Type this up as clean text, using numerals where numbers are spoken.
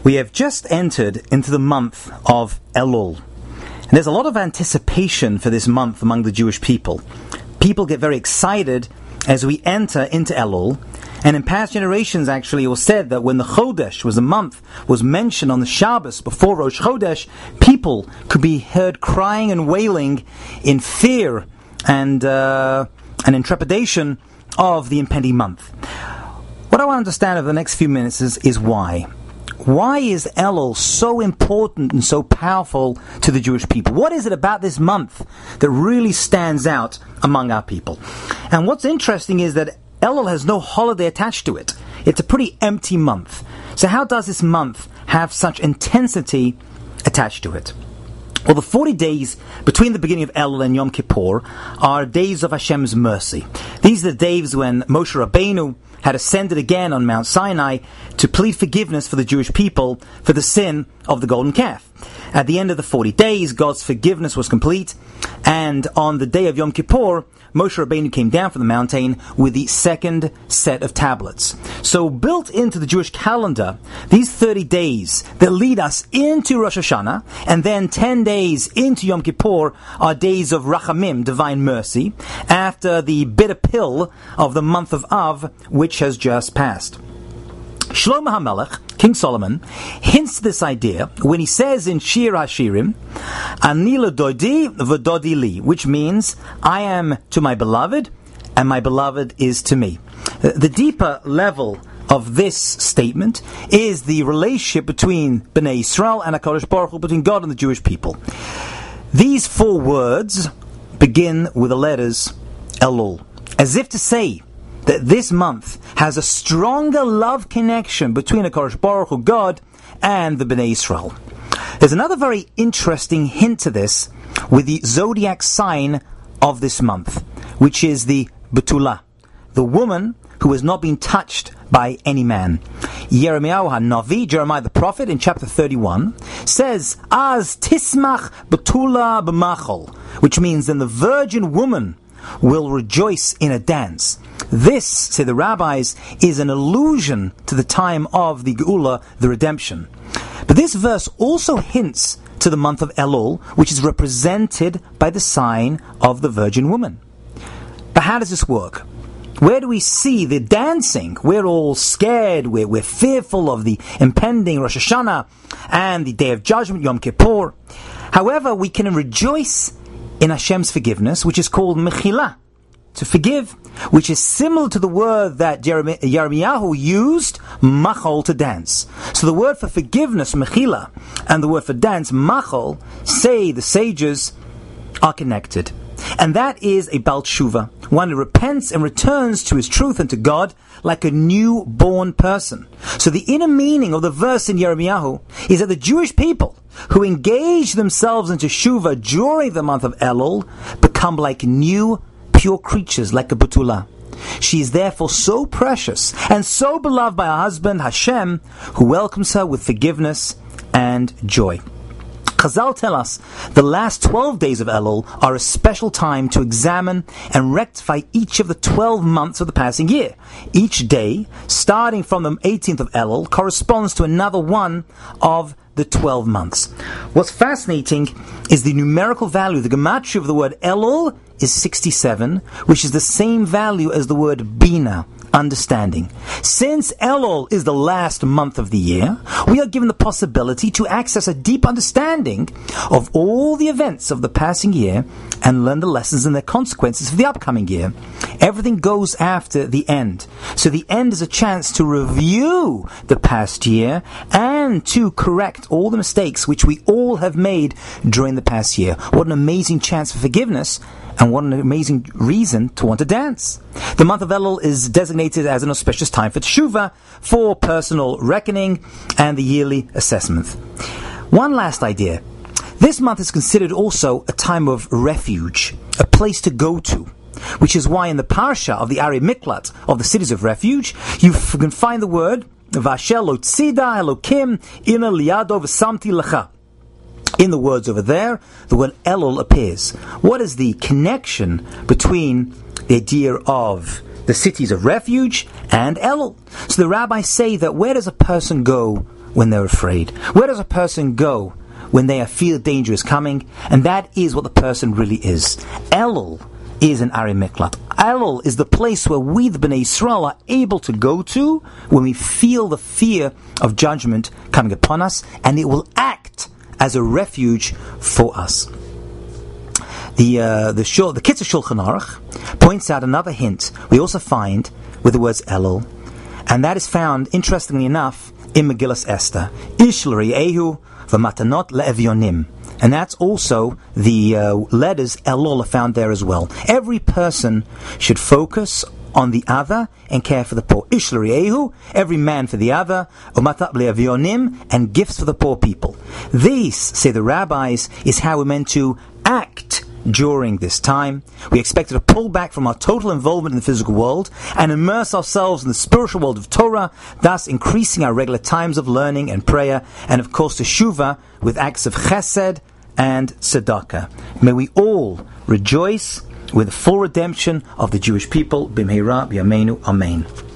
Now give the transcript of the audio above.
We have just entered into the month of Elul. And there's a lot of anticipation for this month among the Jewish people. People get very excited as we enter into Elul. And in past generations, actually, it was said that when the Chodesh, was a month, was mentioned on the Shabbos before Rosh Chodesh, people could be heard crying and wailing in fear and in trepidation of the impending month. What I want to understand over the next few minutes is why. Why is Elul so important and so powerful to the Jewish people? What is it about this month that really stands out among our people? And what's interesting is that Elul has no holiday attached to it. It's a pretty empty month. So how does this month have such intensity attached to it? Well, the 40 days between the beginning of Elul and Yom Kippur are days of Hashem's mercy. These are the days when Moshe Rabbeinu had ascended again on Mount Sinai to plead forgiveness for the Jewish people for the sin of the golden calf. At the end of the 40 days, God's forgiveness was complete, and on the day of Yom Kippur, Moshe Rabbeinu came down from the mountain with the second set of tablets. So built into the Jewish calendar, these 30 days that lead us into Rosh Hashanah, and then 10 days into Yom Kippur are days of Rachamim, divine mercy, after the bitter pill of the month of Av, which has just passed. Shlomo HaMelech, King Solomon, hints this idea when he says in Shir HaShirim, Ani l'dodi v'dodi li, which means, I am to my beloved, and my beloved is to me. The deeper level of this statement is the relationship between Bnei Yisrael and HaKadosh Baruch Hu, between God and the Jewish people. These four words begin with the letters Elul, as if to say that this month has a stronger love connection between HaKadosh Baruch Hu, God, and the Bnei Yisrael. There's another very interesting hint to this with the zodiac sign of this month, which is the Betula, the woman who has not been touched by any man. Yirmiyahu HaNavi, Jeremiah the prophet, in chapter 31, says, Az tismach Betula b'machol, which means then the virgin woman will rejoice in a dance. This, say the rabbis, is an allusion to the time of the Geula, the redemption. But this verse also hints to the month of Elul, which is represented by the sign of the virgin woman. But how does this work? Where do we see the dancing? We're all scared, we're fearful of the impending Rosh Hashanah and the Day of Judgment, Yom Kippur. However, we can rejoice in Hashem's forgiveness, which is called Mechila, to forgive, which is similar to the word that Yirmiyahu used, Machol, to dance. So the word for forgiveness, Mechila, and the word for dance, Machol, say the sages, are connected. And that is a Baal Tshuva, one who repents and returns to his truth and to God like a newborn person. So the inner meaning of the verse in Yirmiyahu is that the Jewish people who engage themselves into Shuvah during the month of Elul become like new, pure creatures, like a Betula. She is therefore so precious and so beloved by her husband, Hashem, who welcomes her with forgiveness and joy. Chazal tell us the last 12 days of Elul are a special time to examine and rectify each of the 12 months of the passing year. Each day, starting from the 18th of Elul, corresponds to another one of the 12 months. What's fascinating is the numerical value. The gematria of the word Elul is 67, which is the same value as the word Bina, understanding. Since Elul is the last month of the year, we are given the possibility to access a deep understanding of all the events of the passing year and learn the lessons and their consequences for the upcoming year. Everything goes after the end. So the end is a chance to review the past year and to correct all the mistakes which we all have made during the past year. What an amazing chance for forgiveness, and what an amazing reason to want to dance. The month of Elul is designated as an auspicious time for Teshuvah, for personal reckoning, and the yearly assessment. One last idea. This month is considered also a time of refuge, a place to go to, which is why in the parsha of the Ari Miklat, of the cities of refuge, you can find the word Vashel lo tzida Elokim ina liado v'samti lecha. In the words over there, the word Elul appears. What is the connection between the idea of the cities of refuge and Elul? So the rabbis say that where does a person go when they're afraid? Where does a person go when they feel danger is coming? And that is what the person really is. Elul is an Ari Miklat. Elul is the place where we, the Bnei Yisrael, are able to go to when we feel the fear of judgment coming upon us, and it will act as a refuge for us. The Kitzur Shulchan Aruch points out another hint we also find with the words Elul, and that is found, interestingly enough, in Megillas Esther. Ishel Re'ehu v'matanot le'evyonim. And that's also the letters Elul are found there as well. Every person should focus on the other and care for the poor. Ishel Re'ehu, every man for the other, umatat le'evyonim, and gifts for the poor people. This, say the rabbis, is how we're meant to act during this time. We expected to pull back from our total involvement in the physical world and immerse ourselves in the spiritual world of Torah, thus increasing our regular times of learning and prayer, and of course teshuva with acts of chesed and tzedakah. May we all rejoice with the full redemption of the Jewish people. B'meira b'yameinu. Amen.